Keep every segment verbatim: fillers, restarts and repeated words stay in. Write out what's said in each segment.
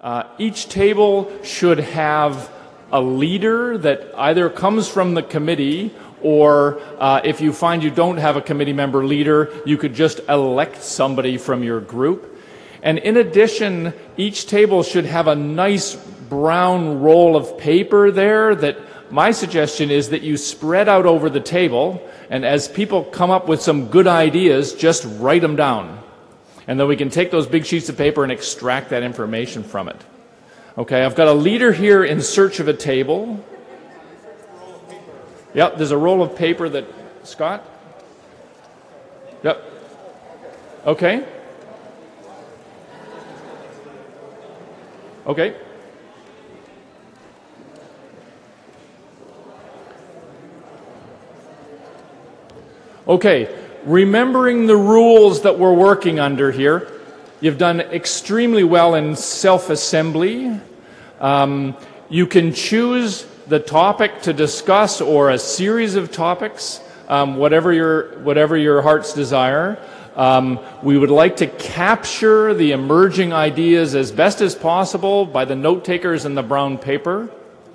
Uh, each table should have a leader that either comes from the committee, or uh, if you find you don't have a committee member leader, you could just elect somebody from your group. And in addition, each table should have a nice brown roll of paper there that my suggestion is that you spread out over the table, and as people come up with some good ideas, just write them down. And then we can take those big sheets of paper and extract that information from it. Okay, I've got a leader here in search of a table. Yep, there's a roll of paper that, Scott? Yep. Okay. Okay. Okay, remembering the rules that we're working under here, you've done extremely well in self-assembly. Um, you can choose the topic to discuss or a series of topics, um, whatever your whatever your heart's desire. Um, we would like to capture the emerging ideas as best as possible by the note takers in the brown paper.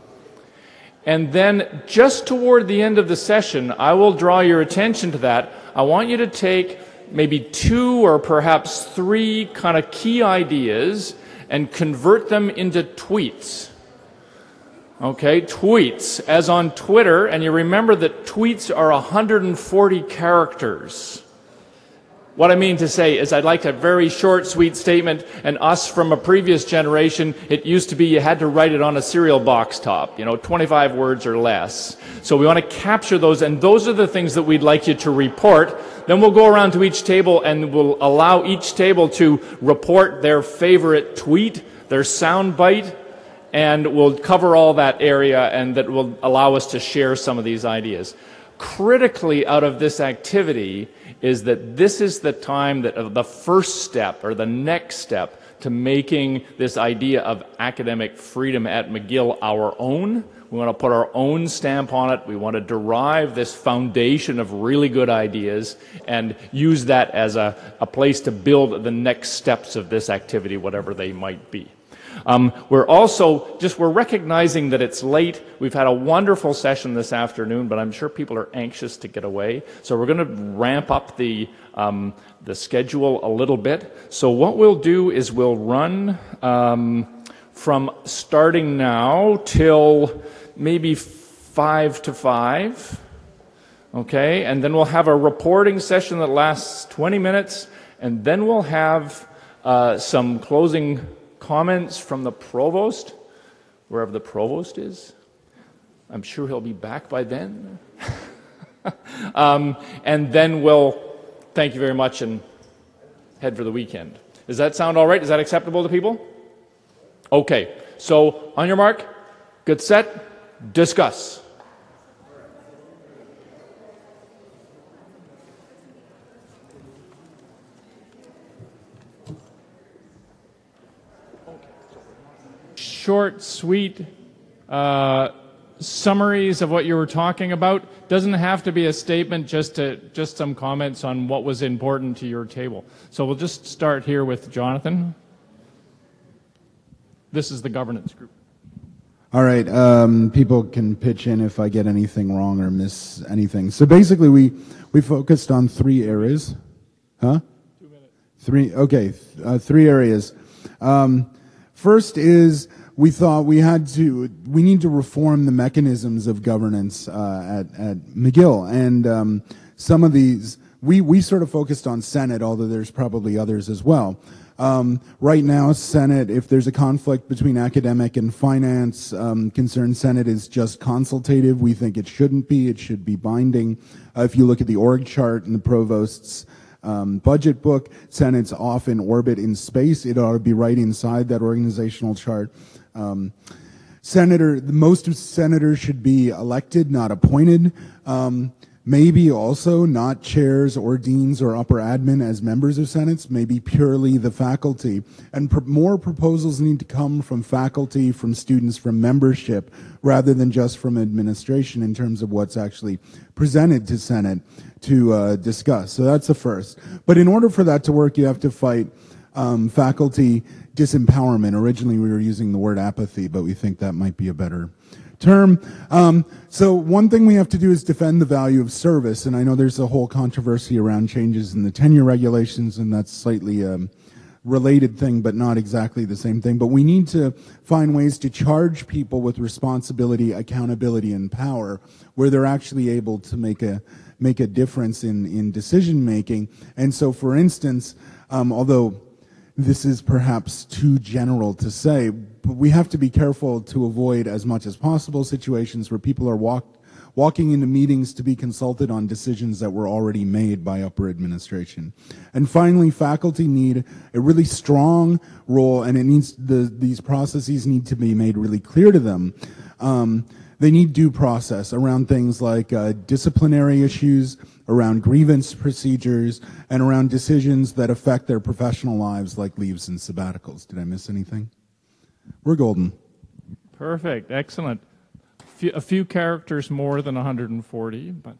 And then just toward the end of the session, I will draw your attention to that. I want you to take maybe two or perhaps three kind of key ideas and convert them into tweets. Okay, tweets, as on Twitter, and you remember that tweets are one hundred forty characters. What I mean to say is I'd like a very short, sweet statement, and us from a previous generation, it used to be you had to write it on a cereal box top, you know, twenty-five words or less. So we want to capture those, and those are the things that we'd like you to report. Then we'll go around to each table and we'll allow each table to report their favorite tweet, their sound bite, and we'll cover all that area, and that will allow us to share some of these ideas. Critically out of this activity is that this is the time that uh, the first step or the next step to making this idea of academic freedom at McGill our own. We want to put our own stamp on it. We want to derive this foundation of really good ideas and use that as a, a place to build the next steps of this activity, whatever they might be. Um, we're also just, we're recognizing that it's late. We've had a wonderful session this afternoon, but I'm sure people are anxious to get away. So we're going to ramp up the, um, the schedule a little bit. So what we'll do is we'll run um, from starting now till maybe five to five. Okay, and then we'll have a reporting session that lasts twenty minutes, and then we'll have uh, some closing comments from the provost, wherever the provost is. I'm sure he'll be back by then. um, and then we'll thank you very much and head for the weekend. Does that sound all right? Is that acceptable to people? Okay. So on your mark, get set, discuss. Short, sweet uh, summaries of what you were talking about. Doesn't have to be a statement, just to, just some comments on what was important to your table. So we'll just start here with Jonathan. This is the governance group. All right. Um, people can pitch in if I get anything wrong or miss anything. So basically, we we focused on three areas. Huh? Two minutes. Three. Okay. Uh, three areas. Um, first is, we thought we had to, we need to reform the mechanisms of governance uh, at, at McGill. And um, some of these, we, we sort of focused on Senate, although there's probably others as well. Um, right now, Senate, if there's a conflict between academic and finance um, concern, Senate is just consultative. We think it shouldn't be. It should be binding. Uh, if you look at the org chart in the provost's Um, budget book, Senate's off in orbit in space. It ought to be right inside that organizational chart. Um, Senator, most of senators should be elected, not appointed. Um, maybe also not chairs or deans or upper admin as members of Senates, maybe purely the faculty. And pr- more proposals need to come from faculty, from students, from membership, rather than just from administration in terms of what's actually presented to Senate to uh, discuss. So that's the first. But in order for that to work, you have to fight um, faculty disempowerment. Originally we were using the word apathy, but we think that might be a better term. Um, so one thing we have to do is defend the value of service, and I know there's a whole controversy around changes in the tenure regulations, and that's slightly um, related thing, but not exactly the same thing. But we need to find ways to charge people with responsibility, accountability, and power, where they're actually able to make a make a difference in in decision making. And so, for instance, um, although this is perhaps too general to say, but we have to be careful to avoid as much as possible situations where people are walk, walking into meetings to be consulted on decisions that were already made by upper administration. And finally, faculty need a really strong role, and it needs the, these processes need to be made really clear to them. Um, They need due process around things like uh, disciplinary issues, around grievance procedures, and around decisions that affect their professional lives like leaves and sabbaticals. Did I miss anything? We're golden. Perfect. Excellent. Few, a few characters more than one hundred forty, but...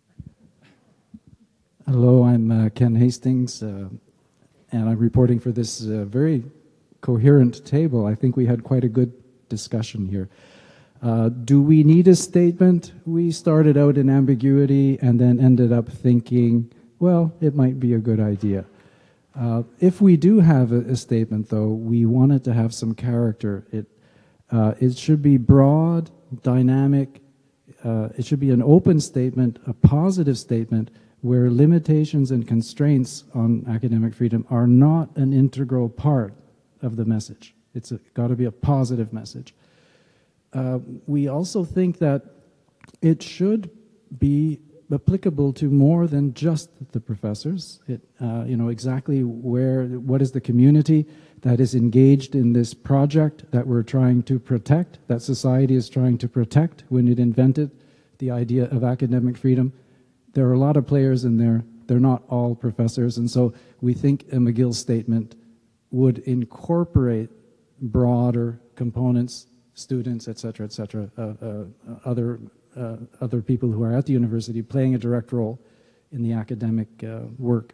Hello, I'm uh, Ken Hastings, uh, and I'm reporting for this uh, very coherent table. I think we had quite a good discussion here. Uh, do we need a statement? We started out in ambiguity and then ended up thinking, well, it might be a good idea. Uh, if we do have a, a statement, though, we want it to have some character. It, uh, it should be broad, dynamic. Uh, it should be an open statement, a positive statement, where limitations and constraints on academic freedom are not an integral part of the message. It's got to be a positive message. Uh, we also think that it should be applicable to more than just the professors. It, uh, you know, exactly where, what is the community that is engaged in this project that we're trying to protect, that society is trying to protect when it invented the idea of academic freedom. There are a lot of players in there. They're not all professors, and so we think a McGill statement would incorporate broader components, students, et cetera, et cetera, uh, uh, other, uh, other people who are at the university playing a direct role in the academic uh, work.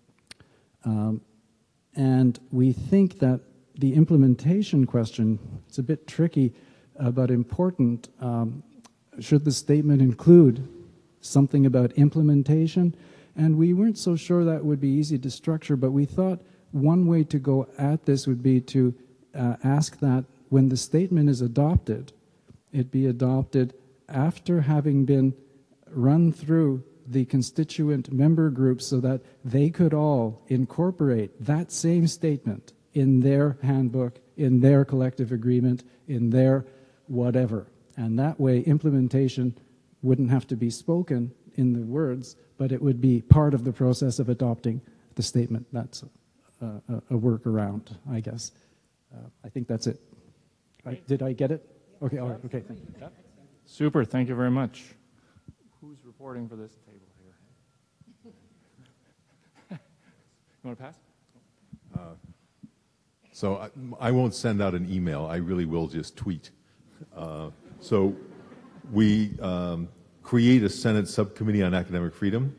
Um, and we think that the implementation question, it's a bit tricky, uh, but important. Um, should the statement include something about implementation? And we weren't so sure that would be easy to structure, but we thought one way to go at this would be to uh, ask that when the statement is adopted, it be adopted after having been run through the constituent member groups so that they could all incorporate that same statement in their handbook, in their collective agreement, in their whatever. And that way implementation wouldn't have to be spoken in the words, but it would be part of the process of adopting the statement. That's a, a, a workaround, I guess. Uh, I think that's it. I, did I get it? Okay, all right, okay, thank you. Yep. Super, thank you very much. Who's reporting for this table here? You want to pass? Uh, so I, I won't send out an email. I really will just tweet. Uh, so we um, create a Senate subcommittee on academic freedom.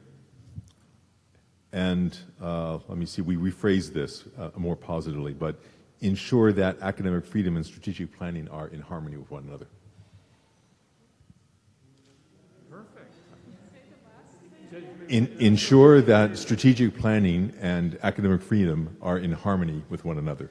And uh, let me see, we rephrase this uh, more positively, but ensure that academic freedom and strategic planning are in harmony with one another. Perfect. In, ensure that strategic planning and academic freedom are in harmony with one another.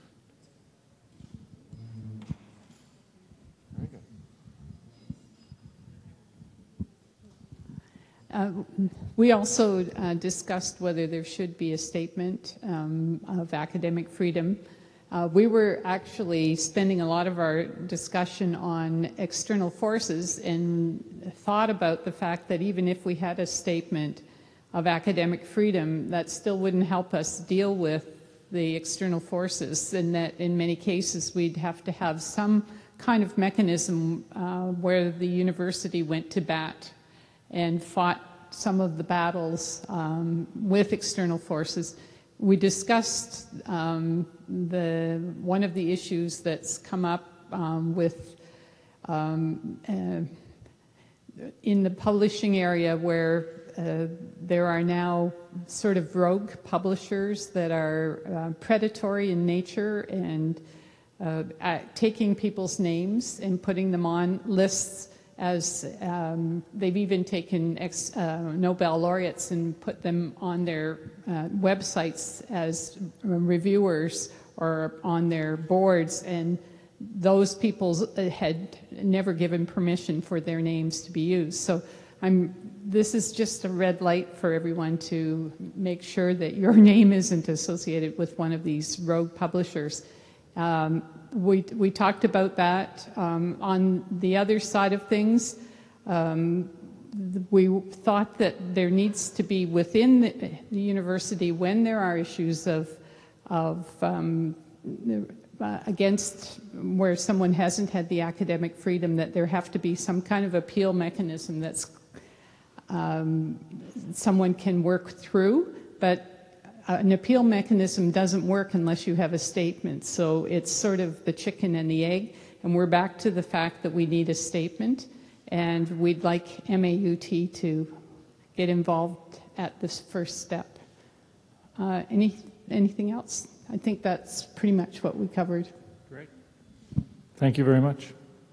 Uh, we also uh, discussed whether there should be a statement um, of academic freedom. Uh, we were actually spending a lot of our discussion on external forces and thought about the fact that even if we had a statement of academic freedom, that still wouldn't help us deal with the external forces, and that in many cases we'd have to have some kind of mechanism uh, where the university went to bat and fought some of the battles um, with external forces. We discussed um, the one of the issues that's come up um, with um, uh, in the publishing area, where uh, there are now sort of rogue publishers that are uh, predatory in nature and uh, at taking people's names and putting them on lists as um, they've even taken ex, uh, Nobel laureates and put them on their uh, websites as reviewers or on their boards, and those people had never given permission for their names to be used. So I'm, this is just a red light for everyone to make sure that your name isn't associated with one of these rogue publishers. Um, we, we talked about that. Um, on the other side of things, um, we thought that there needs to be within the, the university, when there are issues of, of um, uh, against where someone hasn't had the academic freedom, that there have to be some kind of appeal mechanism that's um, someone can work through, but an appeal mechanism doesn't work unless you have a statement. So it's sort of the chicken and the egg, and we're back to the fact that we need a statement, and we'd like M A U T to get involved at this first step. Uh, any, anything else? I think that's pretty much what we covered. Great. Thank you very much.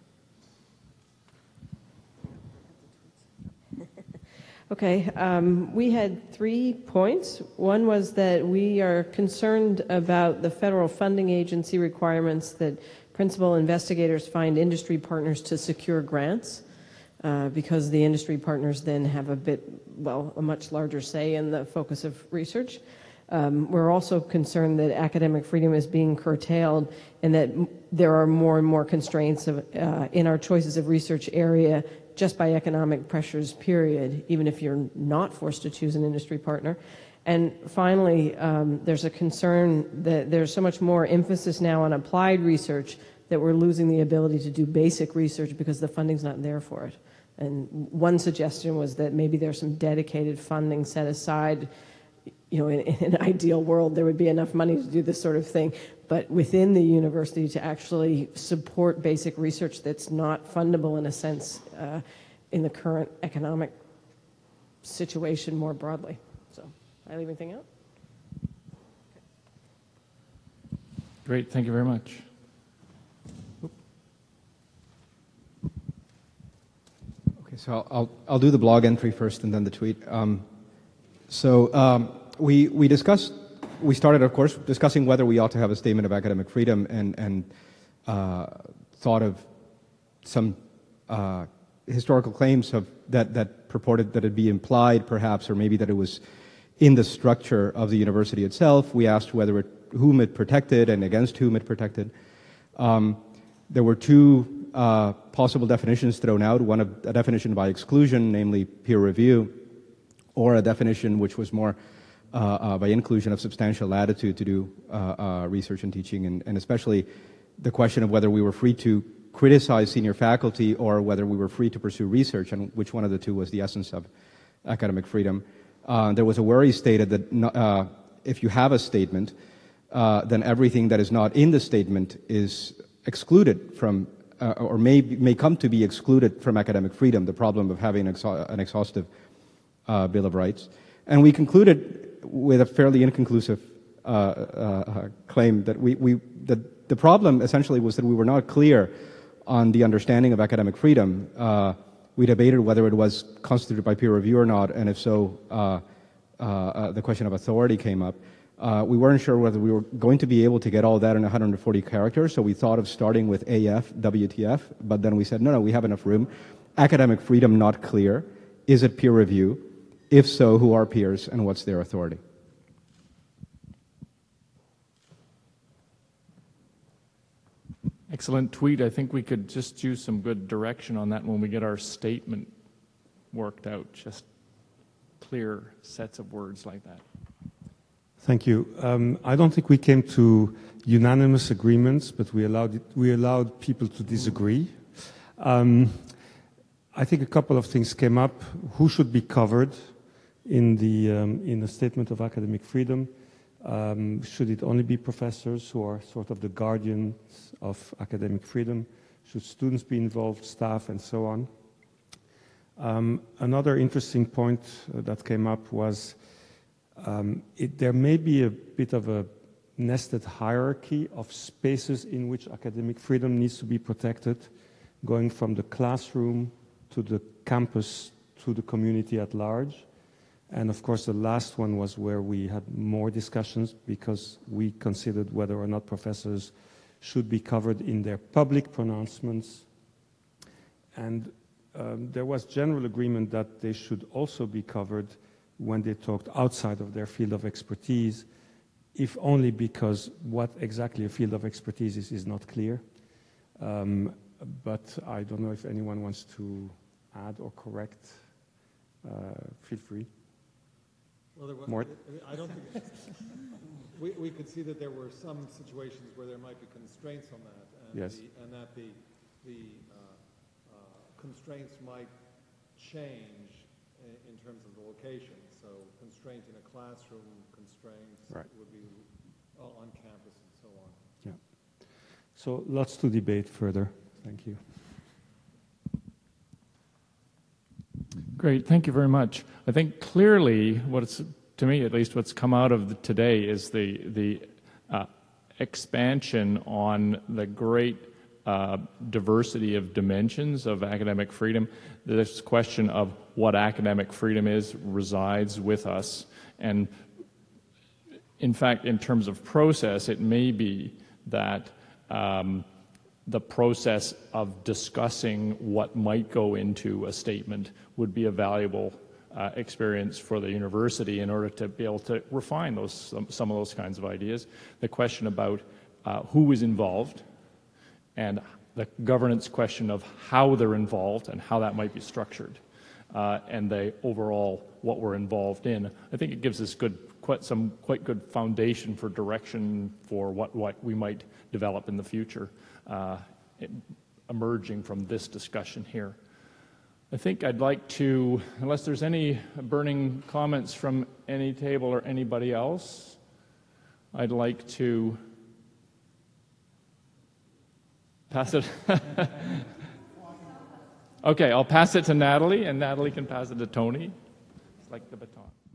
Okay, um, we had three points. One was that we are concerned about the federal funding agency requirements that principal investigators find industry partners to secure grants, uh, because the industry partners then have a bit, well, a much larger say in the focus of research. Um, we're also concerned that academic freedom is being curtailed and that m- there are more and more constraints of, uh, in our choices of research area just by economic pressures, period, even if you're not forced to choose an industry partner. And finally, um, there's a concern that there's so much more emphasis now on applied research that we're losing the ability to do basic research because the funding's not there for it. And one suggestion was that maybe there's some dedicated funding set aside. You know, in, in an ideal world, there would be enough money to do this sort of thing, but within the university to actually support basic research that's not fundable in a sense uh, in the current economic situation more broadly. So, I leave anything out? Great, thank you very much. Okay, so I'll, I'll do the blog entry first and then the tweet. Um, so, um, We, we discussed, we started, of course, discussing whether we ought to have a statement of academic freedom and, and uh, thought of some uh, historical claims of that, that purported that it be implied, perhaps, or maybe that it was in the structure of the university itself. We asked whether it, whom it protected and against whom it protected. Um, there were two uh, possible definitions thrown out, one of a definition by exclusion, namely peer review, or a definition which was more Uh, uh, by inclusion of substantial latitude to do uh, uh, research and teaching, and, and especially the question of whether we were free to criticize senior faculty or whether we were free to pursue research, and which one of the two was the essence of academic freedom. Uh, there was a worry stated that no, uh, if you have a statement, uh, then everything that is not in the statement is excluded from, uh, or may, may come to be excluded from academic freedom, the problem of having an, exha- an exhaustive uh, Bill of Rights. And we concluded with a fairly inconclusive uh, uh, claim that we, we that the problem essentially was that we were not clear on the understanding of academic freedom. Uh, we debated whether it was constituted by peer review or not, and if so, uh, uh, uh, the question of authority came up. Uh, we weren't sure whether we were going to be able to get all that in one hundred forty characters, so we thought of starting with A F, W T F, but then we said, no, no, we have enough room. Academic freedom not clear. Is it peer review? If so, who are peers and what's their authority? Excellent tweet. I think we could just use some good direction on that when we get our statement worked out. Just clear sets of words like that. Thank you. Um, I don't think we came to unanimous agreements, but we allowed it, we allowed people to disagree. Um, I think a couple of things came up. Who should be covered in the um, in the statement of academic freedom? Um, should it only be professors who are sort of the guardians of academic freedom? Should students be involved, staff, and so on? Um, another interesting point uh, that came up was um, it, there may be a bit of a nested hierarchy of spaces in which academic freedom needs to be protected, going from the classroom to the campus to the community at large. And of course, the last one was where we had more discussions because we considered whether or not professors should be covered in their public pronouncements. And um, there was general agreement that they should also be covered when they talked outside of their field of expertise, if only because what exactly a field of expertise is is not clear. Um, but I don't know if anyone wants to add or correct. Uh, feel free. Well, there was, Mort? I don't think we, we could see that there were some situations where there might be constraints on that, and, yes. the, and that the the uh, uh, constraints might change in, in terms of the location. So, constraint in a classroom, constraints right. would be on campus, and so on. Yeah. So, lots to debate further. Thank you. Great, thank you very much. I think clearly, what's to me at least, what's come out of the, today is the the uh, expansion on the great uh, diversity of dimensions of academic freedom. This question of what academic freedom is resides with us, and in fact, in terms of process, it may be that. Um, the process of discussing what might go into a statement would be a valuable uh, experience for the university in order to be able to refine those some, some of those kinds of ideas. The question about uh, who is involved and the governance question of how they're involved and how that might be structured, uh, and the overall what we're involved in. I think it gives us good, quite some quite good foundation for direction for what, what we might develop in the future. Uh, it, emerging from this discussion here. I think I'd like to, unless there's any burning comments from any table or anybody else, I'd like to pass it. Okay, I'll pass it to Natalie, and Natalie can pass it to Tony. It's like the baton.